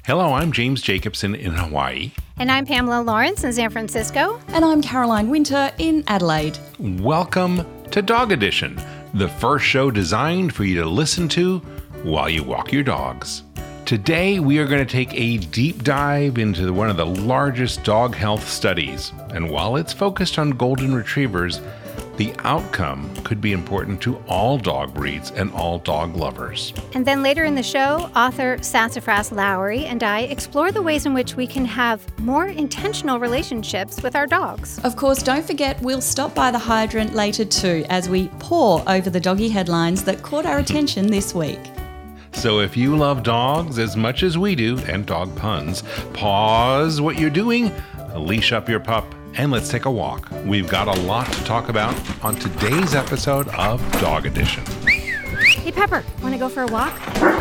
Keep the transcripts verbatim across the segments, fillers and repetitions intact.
Hello, I'm James Jacobson in Hawaii. And I'm Pamela Lawrence in San Francisco. And I'm Caroline Winter in Adelaide. Welcome to Dog Edition, the first show designed for you to listen to while you walk your dogs. Today, we are going to take a deep dive into one of the largest dog health studies. And while it's focused on golden retrievers, the outcome could be important to all dog breeds and all dog lovers. And then later in the show, author Sassafras Lowry and I explore the ways in which we can have more intentional relationships with our dogs. Of course, don't forget we'll stop by the hydrant later too as we pore over the doggy headlines that caught our attention this week. So if you love dogs as much as we do, and dog puns, pause what you're doing, leash up your pup, and let's take a walk. We've got a lot to talk about on today's episode of Dog Edition. Hey, Pepper, want to go for a walk?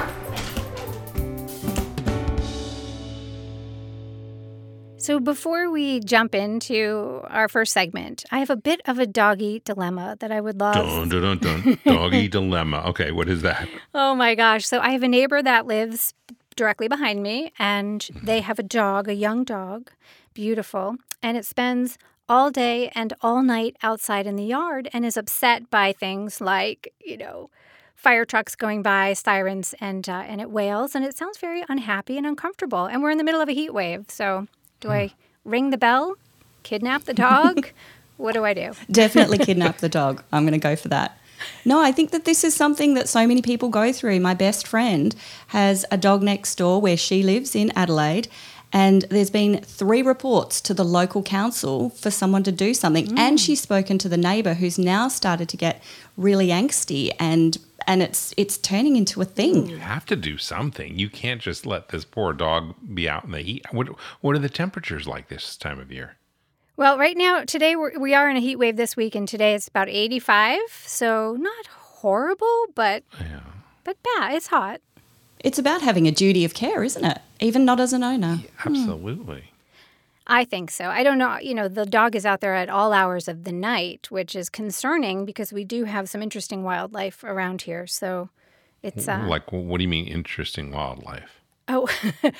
So before we jump into our first segment, I have a bit of a doggy dilemma that I would love. Dun, dun, dun, dun. Doggy dilemma. Okay, what is that? Oh my gosh. So I have a neighbor that lives directly behind me, and they have a dog, a young dog, beautiful, and it spends all day and all night outside in the yard and is upset by things like, you know, fire trucks going by, sirens, and uh, and it wails, and it sounds very unhappy and uncomfortable. And we're in the middle of a heat wave, so do I ring the bell, kidnap the dog? What do I do? Definitely kidnap the dog. I'm going to go for that. No, I think that this is something that so many people go through. My best friend has a dog next door where she lives in Adelaide, and there's been three reports to the local council for someone to do something. Mm. And she's spoken to the neighbour who's now started to get really angsty, and and it's it's turning into a thing. You have to do something. You can't just let this poor dog be out in the heat. What what are the temperatures like this time of year? Well, right now, today we're, we are in a heat wave this week, and today it's about eighty-five. So not horrible, but yeah. but bad. It's hot. It's about having a duty of care, isn't it? Even not as an owner. Yeah, absolutely. Hmm. I think so. I don't know. You know, the dog is out there at all hours of the night, which is concerning because we do have some interesting wildlife around here. So it's uh, like, what do you mean interesting wildlife? Oh,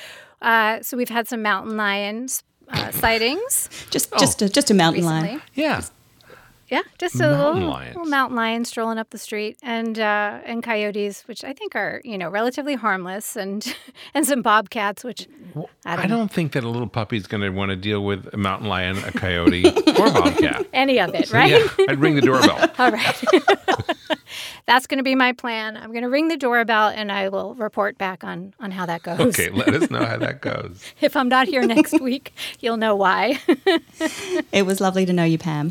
uh, so we've had some mountain lions uh, sightings. Just, oh. just, a, just a mountain recently. lion. Yeah. Yeah, just a mountain little, lions. little mountain lion strolling up the street, and uh, and coyotes, which I think are, you know, relatively harmless, and and some bobcats, which well, I don't I don't think that a little puppy's going to want to deal with a mountain lion, a coyote, or a bobcat. Any of it, So, right? yeah, I'd ring the doorbell. All right. That's going to be my plan. I'm going to ring the doorbell, and I will report back on, on how that goes. Okay, let us know how that goes. If I'm not here next week, you'll know why. It was lovely to know you, Pam.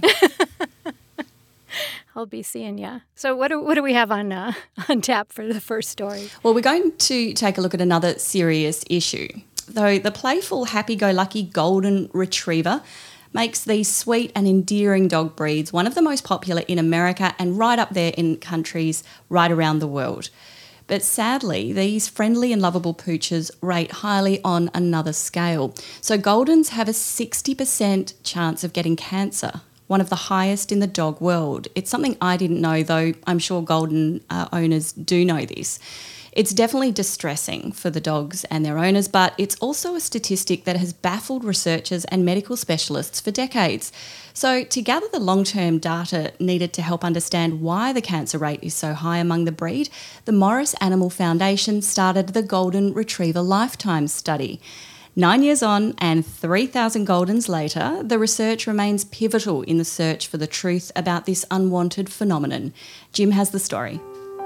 I'll be seeing ya. So what do, what do we have on uh, on tap for the first story? Well, we're going to take a look at another serious issue. Though the playful, happy-go-lucky golden retriever makes these sweet and endearing dog breeds one of the most popular in America and right up there in countries right around the world. But sadly, these friendly and lovable pooches rate highly on another scale. So Goldens have a sixty percent chance of getting cancer, one of the highest in the dog world. It's something I didn't know, though I'm sure Golden uh, owners do know this. It's definitely distressing for the dogs and their owners, but it's also a statistic that has baffled researchers and medical specialists for decades. So to gather the long-term data needed to help understand why the cancer rate is so high among the breed, the Morris Animal Foundation started the Golden Retriever Lifetime Study. Nine years on and three thousand Goldens later, the research remains pivotal in the search for the truth about this unwanted phenomenon. Jim has the story.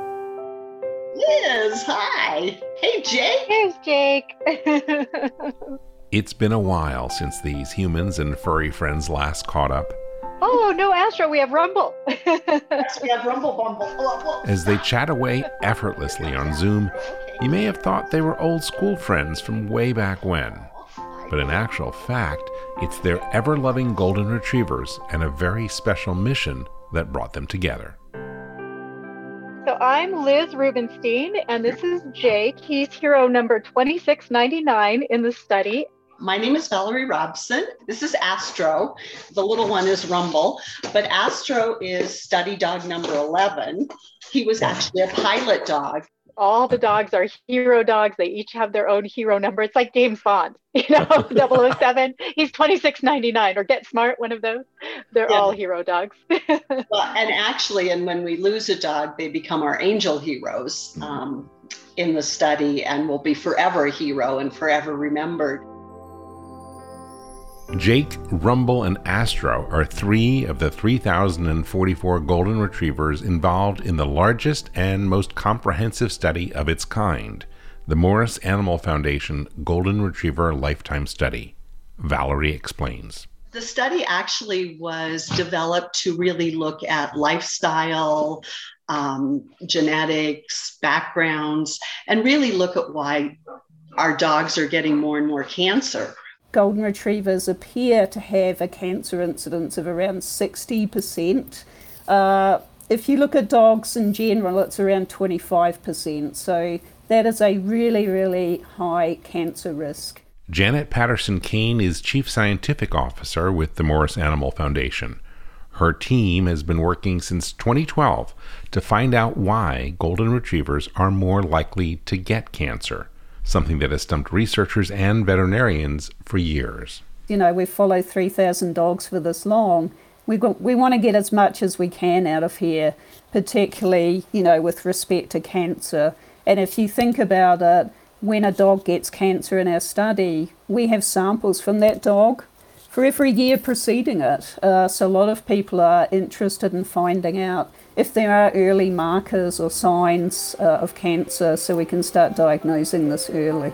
Liz, hi. Hey, Jake. Here's Jake. It's been a while since these humans and furry friends last caught up. Oh, no, Astro, we have Rumble. Yes, we have Rumble Bumble. As they chat away effortlessly on Zoom, you may have thought they were old school friends from way back when. But in actual fact, it's their ever-loving golden retrievers and a very special mission that brought them together. So I'm Liz Rubenstein, and this is Jake. He's hero number twenty-six ninety-nine in the study. My name is Valerie Robson. This is Astro. The little one is Rumble, but Astro is study dog number eleven. He was actually a pilot dog. all the dogs are hero dogs. They each have their own hero number. It's like James Bond, you know, double oh seven. He's twenty-six ninety-nine, or Get Smart, one of those. They're yeah. all hero dogs. Well, and actually, and when we lose a dog, they become our angel heroes um, in the study and will be forever a hero and forever remembered. Jake, Rumble, and Astro are three of the three thousand forty-four golden retrievers involved in the largest and most comprehensive study of its kind, the Morris Animal Foundation Golden Retriever Lifetime Study. Valerie explains. The study actually was developed to really look at lifestyle, um, genetics, backgrounds, and really look at why our dogs are getting more and more cancer. Golden Retrievers appear to have a cancer incidence of around sixty percent. Uh, if you look at dogs in general, it's around twenty-five percent. So that is a really, really high cancer risk. Janet Patterson-Kane is Chief Scientific Officer with the Morris Animal Foundation. Her team has been working since twenty twelve to find out why golden retrievers are more likely to get cancer, something that has stumped researchers and veterinarians for years. You know, we've followed three thousand dogs for this long. We got, we want to get as much as we can out of here, particularly, you know, with respect to cancer. And if you think about it, when a dog gets cancer in our study, we have samples from that dog for every year preceding it. Uh, so a lot of people are interested in finding out if there are early markers or signs uh, of cancer, so we can start diagnosing this early.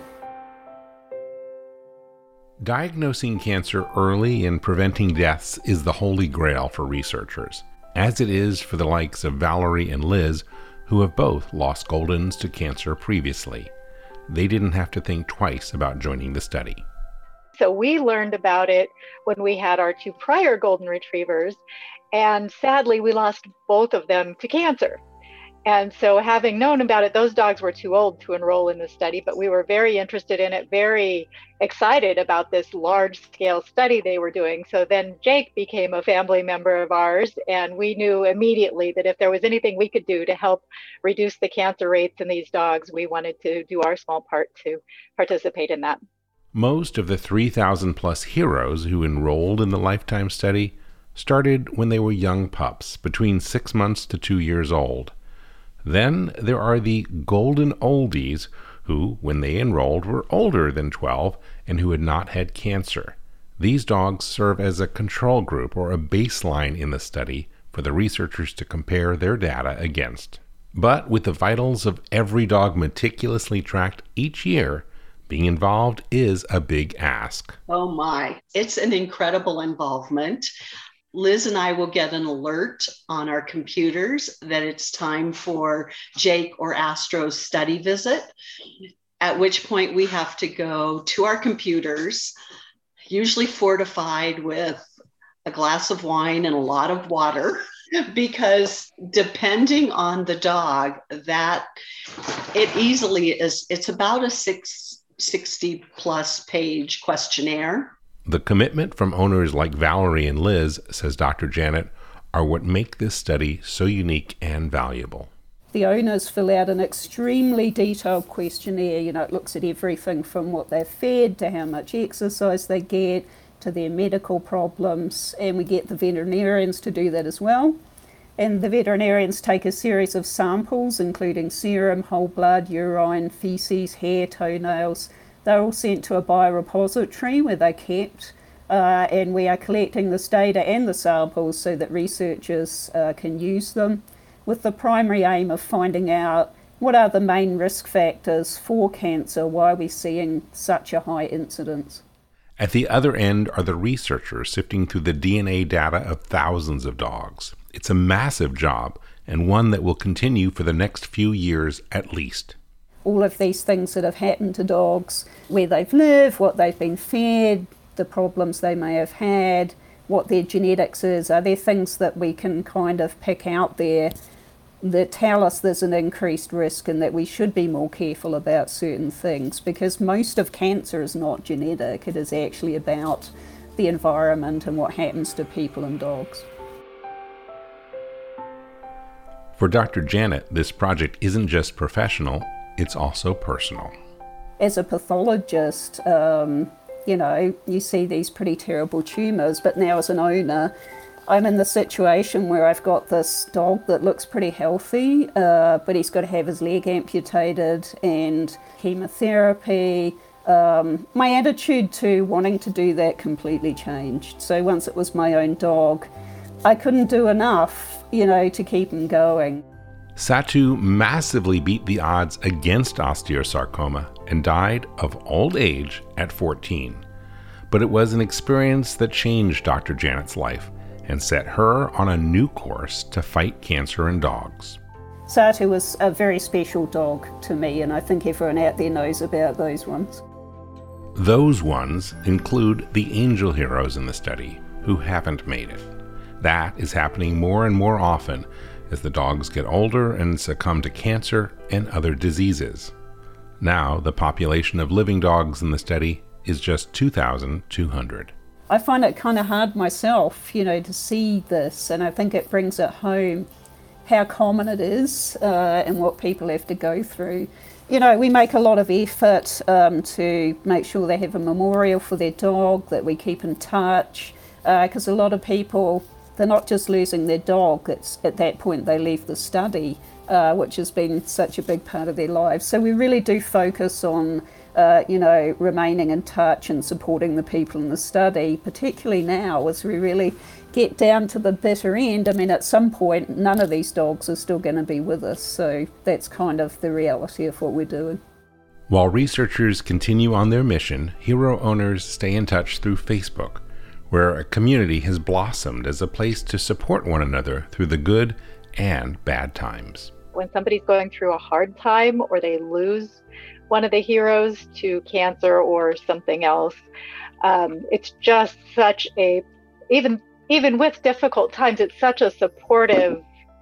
Diagnosing cancer early and preventing deaths is the holy grail for researchers, as it is for the likes of Valerie and Liz, who have both lost Goldens to cancer previously. They didn't have to think twice about joining the study. So we learned about it when we had our two prior golden retrievers, and sadly we lost both of them to cancer. And so having known about it, those dogs were too old to enroll in the study, but we were very interested in it, very excited about this large scale study they were doing. So then Jake became a family member of ours, and we knew immediately that if there was anything we could do to help reduce the cancer rates in these dogs, we wanted to do our small part to participate in that. Most of the three thousand plus heroes who enrolled in the Lifetime Study started when they were young pups, between six months to two years old. Then there are the golden oldies who, when they enrolled, were older than twelve and who had not had cancer. These dogs serve as a control group or a baseline in the study for the researchers to compare their data against. But with the vitals of every dog meticulously tracked each year, being involved is a big ask. Oh my, it's an incredible involvement. Liz and I will get an alert on our computers that it's time for Jake or Astro's study visit, at which point we have to go to our computers, usually fortified with a glass of wine and a lot of water, because depending on the dog, that it easily is, it's about a six, sixty plus page questionnaire. The commitment from owners like Valerie and Liz, says Doctor Janet, are what make this study so unique and valuable. The owners fill out an extremely detailed questionnaire. You know, it looks at everything from what they're fed to how much exercise they get to their medical problems, and we get the veterinarians to do that as well. And the veterinarians take a series of samples, including serum, whole blood, urine, feces, hair, toenails. They're all sent to a biorepository where they're kept, uh, and we are collecting this data and the samples so that researchers uh, can use them, with the primary aim of finding out what are the main risk factors for cancer, why are we seeing such a high incidence. At the other end are the researchers sifting through the D N A data of thousands of dogs. It's a massive job, and one that will continue for the next few years at least. All of these things that have happened to dogs, where they've lived, what they've been fed, the problems they may have had, what their genetics is, are there things that we can kind of pick out there that tell us there's an increased risk and that we should be more careful about certain things, because most of cancer is not genetic, it is actually about the environment and what happens to people and dogs. For Doctor Janet, this project isn't just professional, it's also personal. As a pathologist, um, you know, you see these pretty terrible tumours, but now as an owner, I'm in the situation where I've got this dog that looks pretty healthy, uh, but he's got to have his leg amputated and chemotherapy. Um, my attitude to wanting to do that completely changed. So once it was my own dog, I couldn't do enough, you know, to keep him going. Satu massively beat the odds against osteosarcoma and died of old age at fourteen. But it was an experience that changed Doctor Janet's life and set her on a new course to fight cancer in dogs. Satu was a very special dog to me, and I think everyone out there knows about those ones. Those ones include the angel heroes in the study who haven't made it. That is happening more and more often as the dogs get older and succumb to cancer and other diseases. Now, the population of living dogs in the study is just two thousand two hundred. I find it kind of hard myself, you know, to see this, and I think it brings it home how common it is uh, and what people have to go through. You know, we make a lot of effort um, to make sure they have a memorial for their dog, that we keep in touch, because uh, a lot of people, they're not just losing their dog, it's at that point they leave the study, uh, which has been such a big part of their lives. So we really do focus on Uh, you know, remaining in touch and supporting the people in the study, particularly now as we really get down to the bitter end. I mean, at some point, none of these dogs are still going to be with us, so that's kind of the reality of what we're doing. While researchers continue on their mission, hero owners stay in touch through Facebook, where a community has blossomed as a place to support one another through the good and bad times. When somebody's going through a hard time or they lose one of the heroes to cancer or something else, um, it's just such a, even even with difficult times, it's such a supportive,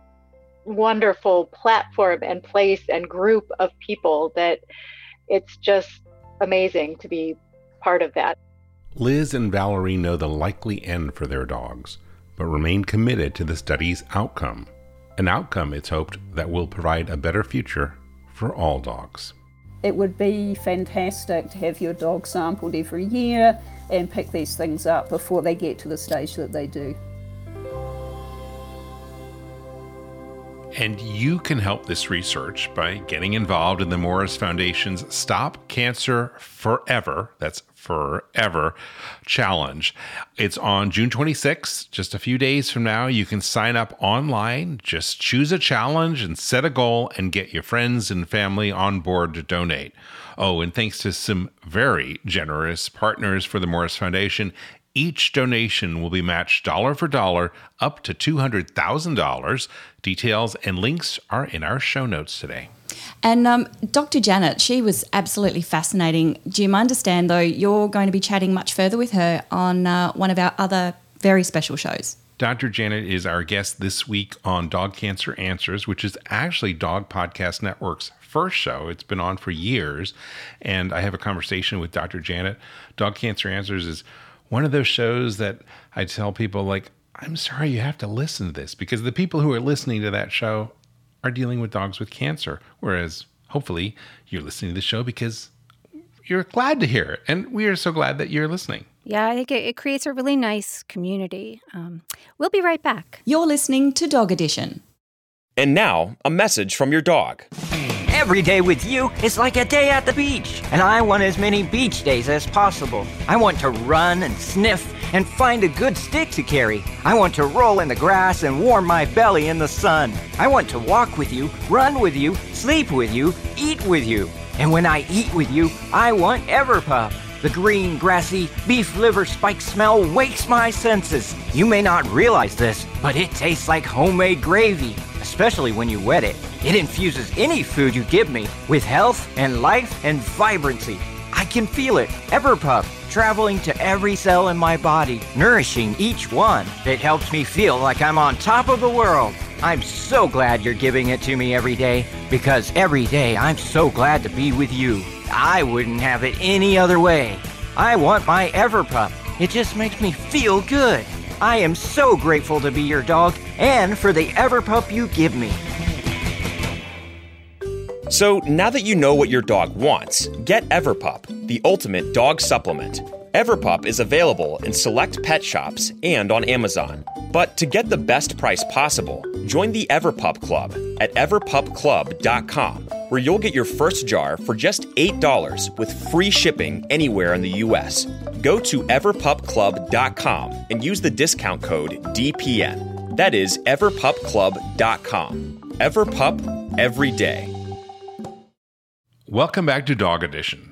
wonderful platform and place and group of people that it's just amazing to be part of that. Liz and Valerie know the likely end for their dogs, but remain committed to the study's outcome. An outcome, it's hoped, that will provide a better future for all dogs. It would be fantastic to have your dog sampled every year and pick these things up before they get to the stage that they do. And you can help this research by getting involved in the Morris Foundation's Stop Cancer Forever, that's Forever, challenge. It's on June twenty-sixth, just a few days from now. You can sign up online, just choose a challenge and set a goal and get your friends and family on board to donate. Oh, and thanks to some very generous partners for the Morris Foundation, each donation will be matched dollar for dollar up to two hundred thousand dollars. Details and links are in our show notes today. And um, Doctor Janet, she was absolutely fascinating. Jim, I understand, though, you're going to be chatting much further with her on uh, one of our other very special shows. Doctor Janet is our guest this week on Dog Cancer Answers, which is actually Dog Podcast Network's first show. It's been on for years, and I have a conversation with Doctor Janet. Dog Cancer Answers is one of those shows that I tell people, like, I'm sorry you have to listen to this, because the people who are listening to that show are dealing with dogs with cancer, whereas hopefully you're listening to the show because you're glad to hear it, and we are so glad that you're listening. Yeah, I think it, it creates a really nice community. Um, we'll be right back. You're listening to Dog Edition. And now, a message from your dog. Every day with you is like a day at the beach, and I want as many beach days as possible. I want to run and sniff and find a good stick to carry. I want to roll in the grass and warm my belly in the sun. I want to walk with you, run with you, sleep with you, eat with you. And when I eat with you, I want Everpup. The green, grassy, beef liver spike smell wakes my senses. You may not realize this, but it tastes like homemade gravy, especially when you wet it. It infuses any food you give me with health and life and vibrancy. I can feel it, Everpup, traveling to every cell in my body, nourishing each one. It helps me feel like I'm on top of the world. I'm so glad you're giving it to me every day, because every day I'm so glad to be with you. I wouldn't have it any other way. I want my Everpup. It just makes me feel good. I am so grateful to be your dog and for the Everpup you give me. So now that you know what your dog wants, get Everpup, the ultimate dog supplement. Everpup is available in select pet shops and on Amazon. But to get the best price possible, join the Everpup Club at everpup club dot com, where you'll get your first jar for just eight dollars with free shipping anywhere in the U S. Go to everpup club dot com and use the discount code D P N. That is everpup club dot com. Everpup, every day. Welcome back to Dog Edition.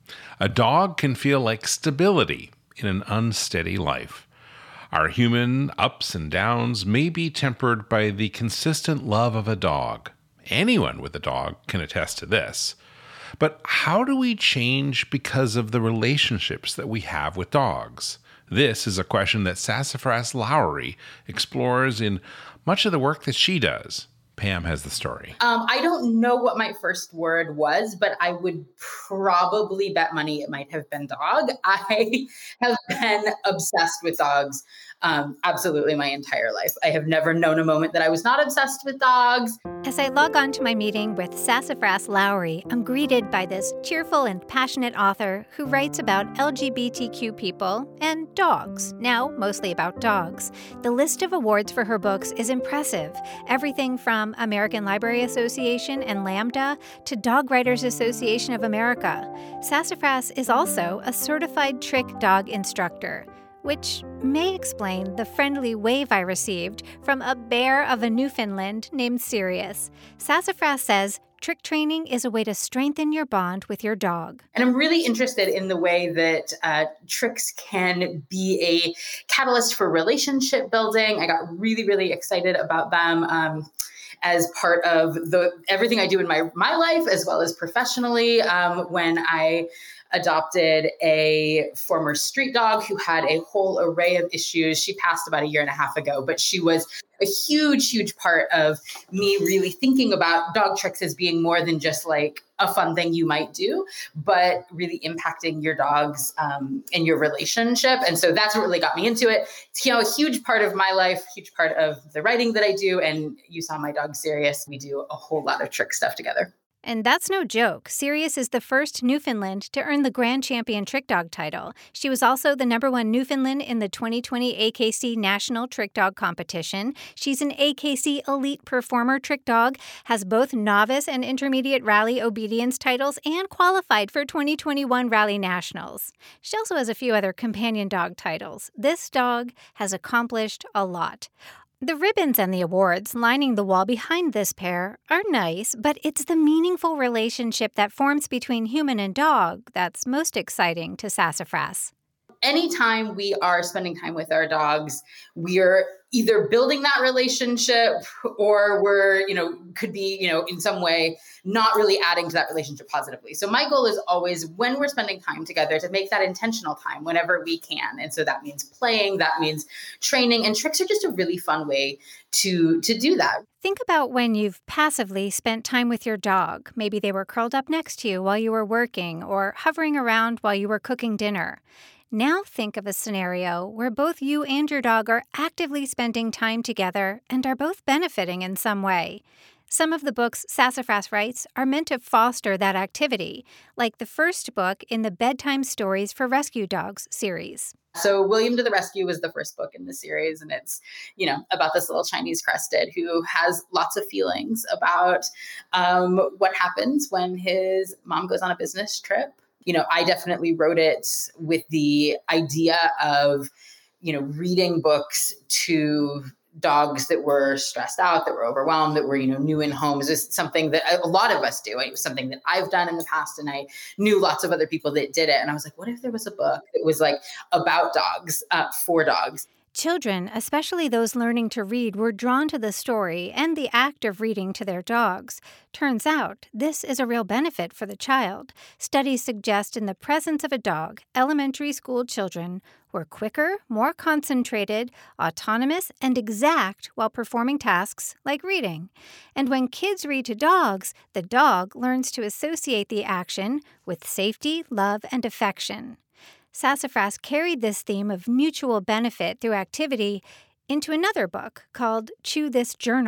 A dog can feel like stability in an unsteady life. Our human ups and downs may be tempered by the consistent love of a dog. Anyone with a dog can attest to this. But how do we change because of the relationships that we have with dogs? This is a question that Sassafras Lowry explores in much of the work that she does. Pam has the story. Um, I don't know what my first word was, but I would probably bet money it might have been dog. I have been obsessed with dogs um, absolutely my entire life. I have never known a moment that I was not obsessed with dogs. As I log on to my meeting with Sassafras Lowry, I'm greeted by this cheerful and passionate author who writes about L G B T Q people and dogs, now mostly about dogs. The list of awards for her books is impressive. Everything from American Library Association and Lambda to Dog Writers Association of America. Sassafras is also a certified trick dog instructor, which may explain the friendly wave I received from a bear of a Newfoundland named Sirius. Sassafras says trick training is a way to strengthen your bond with your dog. And I'm really interested in the way that uh, tricks can be a catalyst for relationship building. I got really, really excited about them. Um, as part of the everything I do in my, my life, as well as professionally, um, when I adopted a former street dog who had a whole array of issues. She passed about a year and a half ago, but she was a huge, huge part of me really thinking about dog tricks as being more than just like a fun thing you might do, but really impacting your dogs um, and your relationship. And so that's what really got me into it. It's, you know, a huge part of my life, huge part of the writing that I do. And you saw my dog Sirius. We do a whole lot of trick stuff together. And that's no joke. Sirius is the first Newfoundland to earn the Grand Champion Trick Dog title. She was also the number one Newfoundland in the twenty twenty A K C National Trick Dog Competition. She's an A K C Elite Performer Trick Dog, has both novice and intermediate rally obedience titles, and qualified for twenty twenty-one Rally Nationals. She also has a few other companion dog titles. This dog has accomplished a lot. The ribbons and the awards lining the wall behind this pair are nice, but it's the meaningful relationship that forms between human and dog that's most exciting to Sassafras. Anytime we are spending time with our dogs, we're either building that relationship or we're, you know, could be, you know, in some way not really adding to that relationship positively. So my goal is always when we're spending time together to make that intentional time whenever we can. And so that means playing, that means training, and tricks are just a really fun way to, to do that. Think about when you've passively spent time with your dog. Maybe they were curled up next to you while you were working or hovering around while you were cooking dinner. Now think of a scenario where both you and your dog are actively spending time together and are both benefiting in some way. Some of the books Sassafras writes are meant to foster that activity, like the first book in the Bedtime Stories for Rescue Dogs series. So William to the Rescue was the first book in the series, and it's, you know, about this little Chinese crested who has lots of feelings about um, what happens when his mom goes on a business trip. You know, I definitely wrote it with the idea of, you know, reading books to dogs that were stressed out, that were overwhelmed, that were, you know, new in homes. Is something that a lot of us do. It was something that I've done in the past, and I knew lots of other people that did it. And I was like, what if there was a book that was like about dogs, uh, for dogs? Children, especially those learning to read, were drawn to the story and the act of reading to their dogs. Turns out, this is a real benefit for the child. Studies suggest in the presence of a dog, elementary school children were quicker, more concentrated, autonomous, and exact while performing tasks like reading. And when kids read to dogs, the dog learns to associate the action with safety, love, and affection. Sassafras carried this theme of mutual benefit through activity into another book called Chew This Journal.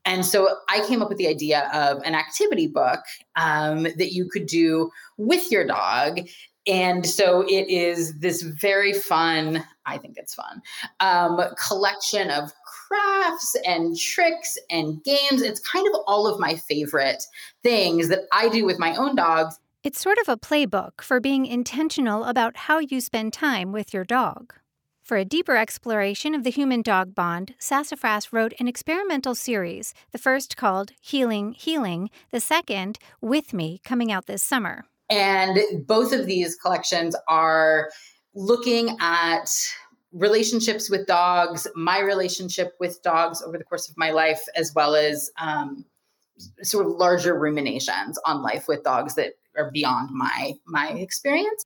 And so I came up with the idea of an activity book um, that you could do with your dog. And so it is this very fun, I think it's fun, um, collection of crafts and tricks and games. It's kind of all of my favorite things that I do with my own dogs. It's sort of a playbook for being intentional about how you spend time with your dog. For a deeper exploration of the human-dog bond, Sassafras wrote an experimental series, the first called Healing, Healing, the second, With Me, coming out this summer. And both of these collections are looking at relationships with dogs, my relationship with dogs over the course of my life, as well as um, sort of larger ruminations on life with dogs that are beyond my my experience.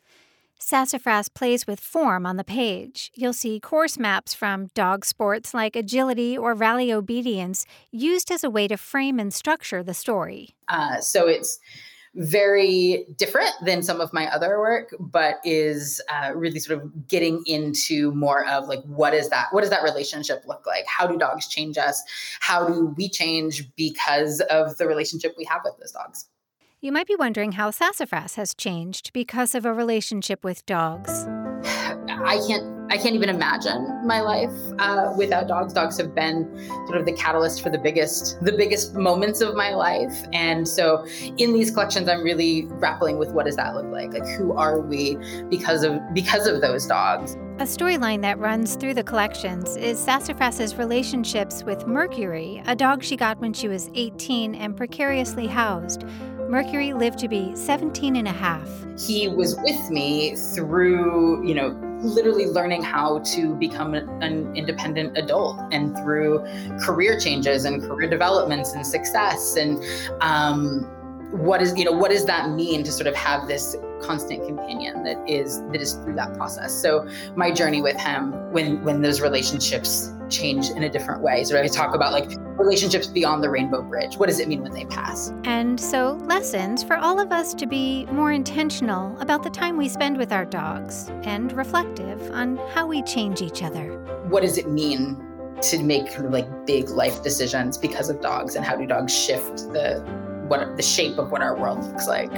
Sassafras plays with form on the page. You'll see course maps from dog sports like agility or rally obedience used as a way to frame and structure the story. Uh, so it's very different than some of my other work, but is uh, really sort of getting into more of like, what is that? What does that relationship look like? How do dogs change us? How do we change because of the relationship we have with those dogs? You might be wondering how Sassafras has changed because of a relationship with dogs. I can't I can't even imagine my life uh, without dogs. Dogs have been sort of the catalyst for the biggest the biggest moments of my life. And so in these collections, I'm really grappling with what does that look like? Like, who are we because of because of those dogs? A storyline that runs through the collections is Sassafras's relationships with Mercury, a dog she got when she was eighteen and precariously housed. Mercury lived to be seventeen and a half. He was with me through, you know, literally learning how to become an independent adult, and through career changes and career developments and success. And um, what is, you know, what does that mean to sort of have this constant companion that is that is through that process? So my journey with him, when when those relationships change in a different way. So I talk about like relationships beyond the rainbow bridge. What does it mean when they pass? And so lessons for all of us to be more intentional about the time we spend with our dogs and reflective on how we change each other. What does it mean to make kind of like big life decisions because of dogs, and how do dogs shift the what the shape of what our world looks like?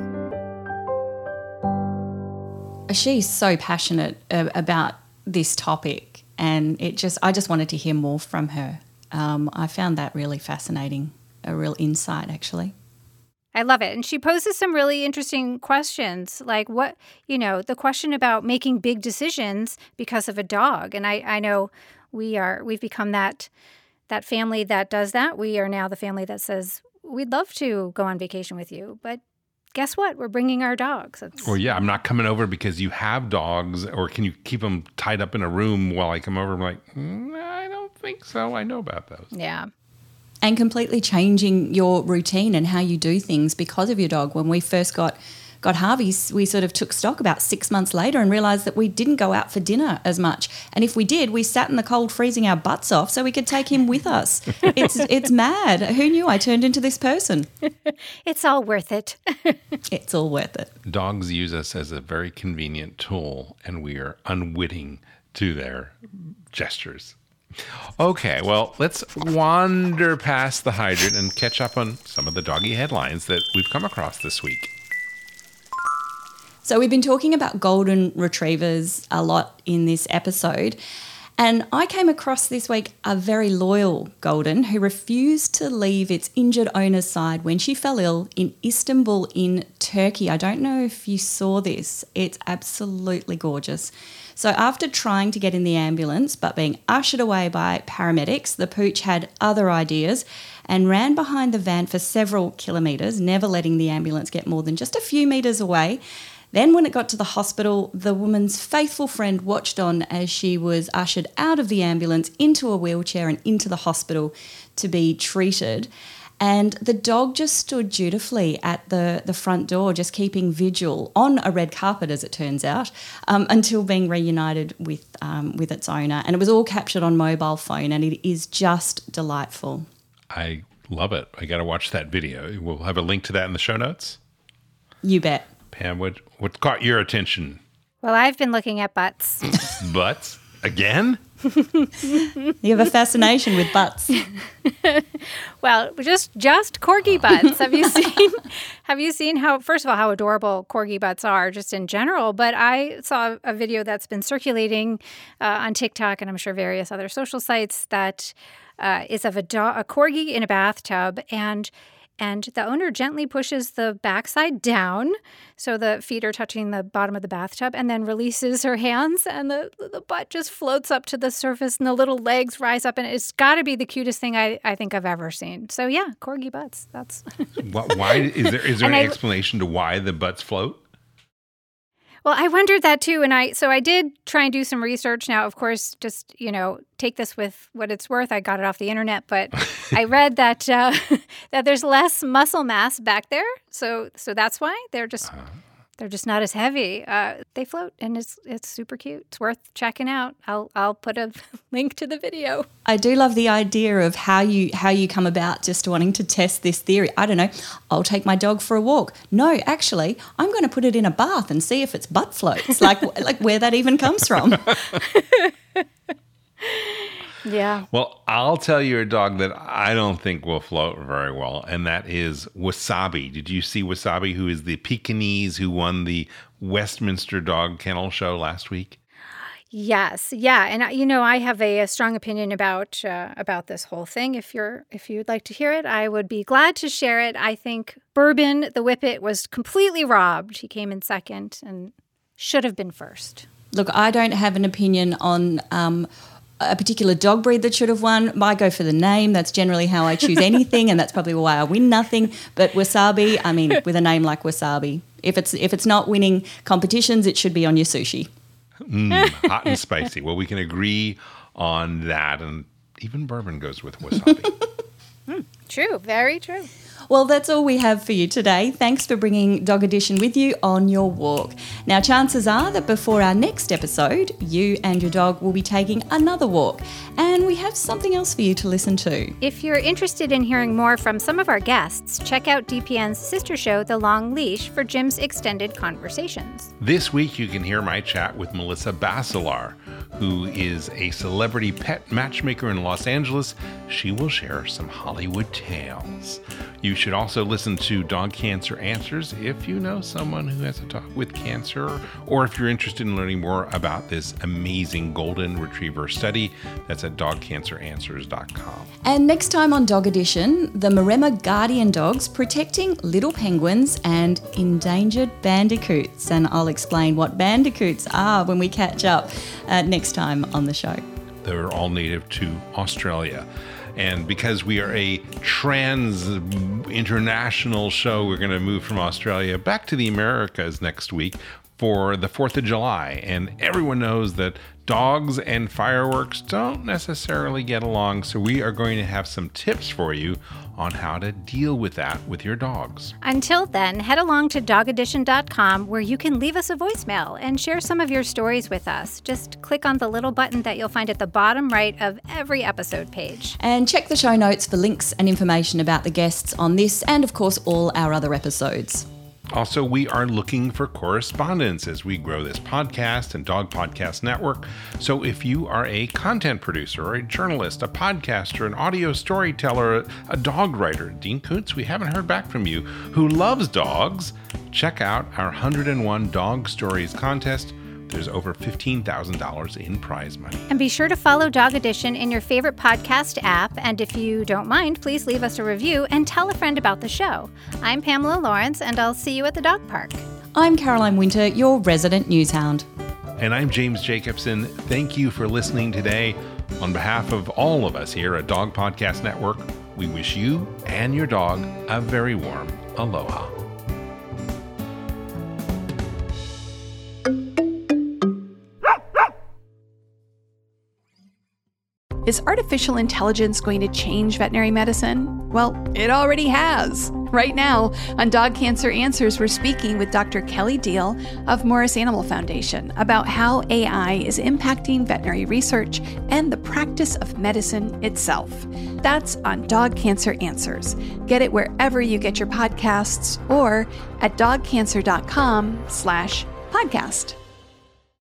She's so passionate uh, about this topic, and it just I just wanted to hear more from her. Um, I found that really fascinating, a real insight, actually. I love it. And she poses some really interesting questions, like what, you know, the question about making big decisions because of a dog. And I, I know we are, we've become that, that family that does that. We are now the family that says, we'd love to go on vacation with you, but guess what? We're bringing our dogs. It's... Or yeah, I'm not coming over because you have dogs, or can you keep them tied up in a room while I come over? I'm like, mm, I don't think so. I know about those. Yeah. And completely changing your routine and how you do things because of your dog. When we first got got Harvey, we sort of took stock about six months later and realised that we didn't go out for dinner as much. And if we did, we sat in the cold freezing our butts off so we could take him with us. It's it's mad. Who knew I turned into this person? It's all worth it. It's all worth it. Dogs use us as a very convenient tool, and we are unwitting to their gestures. Okay, well, let's wander past the hydrant and catch up on some of the doggy headlines that we've come across this week. So we've been talking about golden retrievers a lot in this episode, and I came across this week a very loyal golden who refused to leave its injured owner's side when she fell ill in Istanbul in Turkey. I don't know if you saw this. It's absolutely gorgeous. So after trying to get in the ambulance but being ushered away by paramedics, the pooch had other ideas and ran behind the van for several kilometres, never letting the ambulance get more than just a few metres away. Then when it got to the hospital, the woman's faithful friend watched on as she was ushered out of the ambulance into a wheelchair and into the hospital to be treated. And the dog just stood dutifully at the, the front door, just keeping vigil on a red carpet, as it turns out, um, until being reunited with um, with its owner. And it was all captured on mobile phone, and it is just delightful. I love it. I got to watch that video. We'll have a link to that in the show notes. You bet. Pam, what, what caught your attention? Well, I've been looking at butts. Butts? Again? You have a fascination with butts. Well, just just corgi butts. Have you seen have you seen how, first of all, how adorable corgi butts are just in general, but I saw a video that's been circulating uh, on TikTok and I'm sure various other social sites that uh, is of a, do- a corgi in a bathtub, and And the owner gently pushes the backside down so the feet are touching the bottom of the bathtub, and then releases her hands, and the the butt just floats up to the surface and the little legs rise up. And it's got to be the cutest thing I, I think I've ever seen. So, yeah, corgi butts. That's Why is there is there And any I- explanation to why the butts float? Well, I wondered that too, and I so I did try and do some research. Now, of course, just, you know, take this with what it's worth. I got it off the internet, but I read that uh, that there's less muscle mass back there, so so that's why they're just they're just not as heavy. Uh, they float, and it's it's super cute. It's worth checking out. I'll I'll put a link to the video. I do love the idea of how you how you come about just wanting to test this theory. I don't know, I'll take my dog for a walk. No, actually, I'm going to put it in a bath and see if its butt floats, like like where that even comes from. Yeah. Well, I'll tell you a dog that I don't think will float very well, and that is Wasabi. Did you see Wasabi, who is the Pekingese who won the Westminster Dog Kennel Show last week? Yes, yeah, and I- you know, I have a, a strong opinion about uh, about this whole thing. If you're if you'd like to hear it, I would be glad to share it. I think Bourbon, the Whippet, was completely robbed. He came in second and should have been first. Look, I don't have an opinion on um, a particular dog breed that should have won. I go for the name. That's generally how I choose anything, and that's probably why I win nothing. But Wasabi, I mean, with a name like Wasabi, if it's if it's not winning competitions, it should be on your sushi. Mm, hot and spicy. Well, we can agree on that, and even Bourbon goes with Wasabi. True, very true. Well, that's all we have for you today. Thanks for bringing Dog Edition with you on your walk. Now, chances are that before our next episode, you and your dog will be taking another walk, and we have something else for you to listen to. If you're interested in hearing more from some of our guests, check out D P N's sister show, The Long Leash, for Jim's extended conversations. This week, you can hear my chat with Melissa Basilar, who is a celebrity pet matchmaker in Los Angeles. She will share some Hollywood tales. You should also listen to Dog Cancer Answers if you know someone who has a dog with cancer, or if you're interested in learning more about this amazing golden retriever study. That's at dog cancer answers dot com. And next time on Dog Edition, the Maremma Guardian Dogs protecting little penguins and endangered bandicoots. And I'll explain what bandicoots are when we catch up uh, next time on the show. They're all native to Australia. And because we are a trans international show, we're going to move from Australia back to the Americas next week for the fourth of July. And everyone knows that dogs and fireworks don't necessarily get along. So we are going to have some tips for you on how to deal with that with your dogs. Until then, head along to dog edition dot com where you can leave us a voicemail and share some of your stories with us. Just click on the little button that you'll find at the bottom right of every episode page. And check the show notes for links and information about the guests on this and, of course, all our other episodes. Also, we are looking for correspondence as we grow this podcast and Dog Podcast Network. So if you are a content producer or a journalist, a podcaster, an audio storyteller, a dog writer, Dean Koontz, we haven't heard back from you, who loves dogs, check out our one hundred one Dog Stories contest. There's over fifteen thousand dollars in prize money. And be sure to follow Dog Edition in your favorite podcast app. And if you don't mind, please leave us a review and tell a friend about the show. I'm Pamela Lawrence, and I'll see you at the dog park. I'm Caroline Winter, your resident newshound. And I'm James Jacobson. Thank you for listening today. On behalf of all of us here at Dog Podcast Network, we wish you and your dog a very warm aloha. Is artificial intelligence going to change veterinary medicine? Well, it already has. Right now, on Dog Cancer Answers, we're speaking with Doctor Kelly Deal of Morris Animal Foundation about how A I is impacting veterinary research and the practice of medicine itself. That's on Dog Cancer Answers. Get it wherever you get your podcasts or at dog cancer dot com slash podcast.